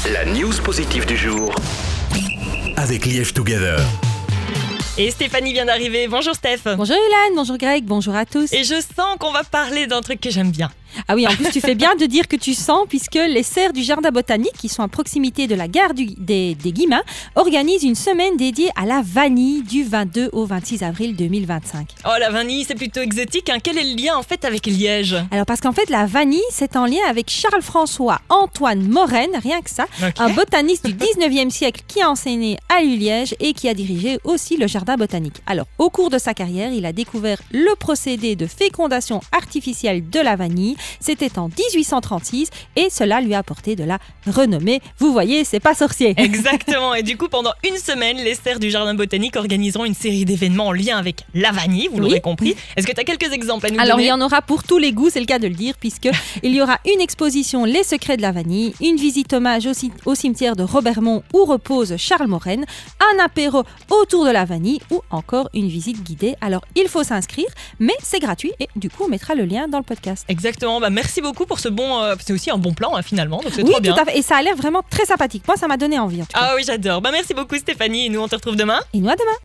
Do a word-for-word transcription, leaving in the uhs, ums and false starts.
La news positive du jour avec Liège Together. Et Stéphanie vient d'arriver. Bonjour Steph. Bonjour Hélène, bonjour Greg, bonjour à tous. Et je sens qu'on va parler d'un truc que j'aime bien. Ah oui, en plus tu fais bien de dire que tu sens, puisque les serres du jardin botanique, qui sont à proximité de la gare du, des, des Guillemins, organisent une semaine dédiée à la vanille du vingt-deux au vingt-six avril deux mille vingt-cinq. Oh, la vanille, c'est plutôt exotique, hein. Quel est le lien en fait avec Liège? Alors parce qu'en fait la vanille, c'est en lien avec Charles-François Antoine Morenne, rien que ça, Okay. un botaniste du dix-neuvième siècle qui a enseigné à l'U-Liège et qui a dirigé aussi le jardin botanique. Alors au cours de sa carrière, il a découvert le procédé de fécondation artificielle de la vanille. C'était en dix-huit cent trente-six et cela lui a apporté de la renommée. Vous voyez, c'est pas sorcier. Exactement. Et du coup, pendant une semaine, les serres du jardin botanique organiseront une série d'événements en lien avec la vanille, vous l'aurez Oui. compris. Est-ce que tu as quelques exemples à nous Alors donner? il y en aura pour tous les goûts, c'est le cas de le dire, puisque il y aura une exposition Les secrets de la vanille, une visite hommage au, ci- au cimetière de Robermont où repose Charles Morenne, un apéro autour de la vanille ou encore une visite guidée. Alors il faut s'inscrire, mais c'est gratuit et du coup on mettra le lien dans le podcast. Exactement. Bah, merci beaucoup pour ce bon... euh, c'est aussi un bon plan hein, finalement, donc c'est Oui, trop bien. tout à fait, et ça a l'air vraiment très sympathique. Moi ça m'a donné envie en tout cas. Ah oui, j'adore. Bah, merci beaucoup Stéphanie et nous on te retrouve demain. Et nous à demain.